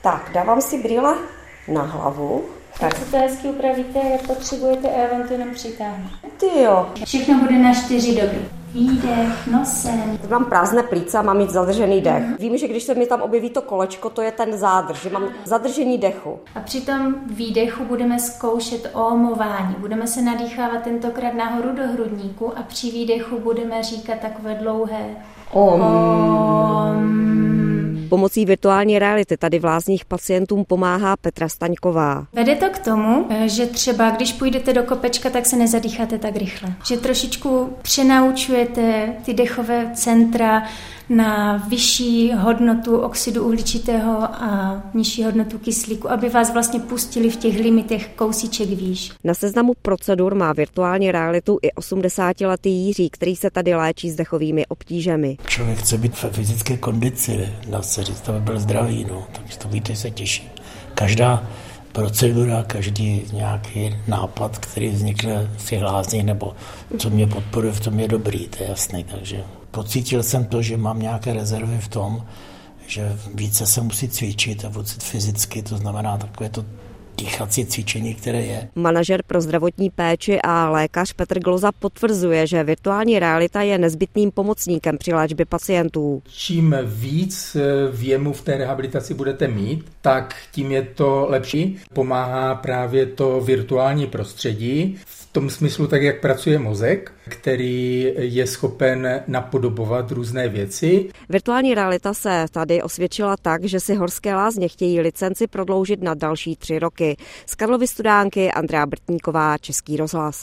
Tak, dávám si brýle na hlavu. Tak si to hezky upravíte, jak potřebujete a já vám to jenom přitáhnu. Ty jo. Všechno bude na 4 doby. Výdech, nosem. Mám prázdné plíce a mám mít zadržený dech. Vím, že když se mi tam objeví to kolečko, to je ten zádrž, že mám zadržení dechu. A při tom výdechu budeme zkoušet ómování. Budeme se nadýchávat tentokrát nahoru do hrudníku a při výdechu budeme říkat takové dlouhé Pomocí virtuální reality tady v lázních pacientům pomáhá Petra Staňková. Vede to k tomu, že třeba když půjdete do kopečka, tak se nezadýcháte tak rychle. Že trošičku přenaučujete ty dechové centra na vyšší hodnotu oxidu uhličitého a nižší hodnotu kyslíku, aby vás vlastně pustili v těch limitech kousíček výš. Na seznamu procedur má virtuální realitu i 80letý Jiří, který se tady léčí s dechovými obtížemi. Člověk chce být ve fyzické kondici, dá se říct, aby byl zdravý, takže to víte, se těší. Každá procedura, každý nějaký nápad, který vznikl v těch lázních, nebo co mě podporuje, v tom je dobrý, to je jasný. Takže pocítil jsem to, že mám nějaké rezervy v tom, že více se musí cvičit a pocit fyzicky, to znamená takové to dýchací cvičení, které je. Manažer pro zdravotní péči a lékař Petr Gloza potvrzuje, že virtuální realita je nezbytným pomocníkem při léčbě pacientů. Čím víc věmu v té rehabilitaci budete mít, tak tím je to lepší. Pomáhá právě to virtuální prostředí, v tom smyslu tak, jak pracuje mozek, který je schopen napodobovat různé věci. Virtuální realita se tady osvědčila tak, že si Horské lázně chtějí licenci prodloužit na další 3 roky. Z Karlovy Studánky Andrea Brtníková, Český rozhlas.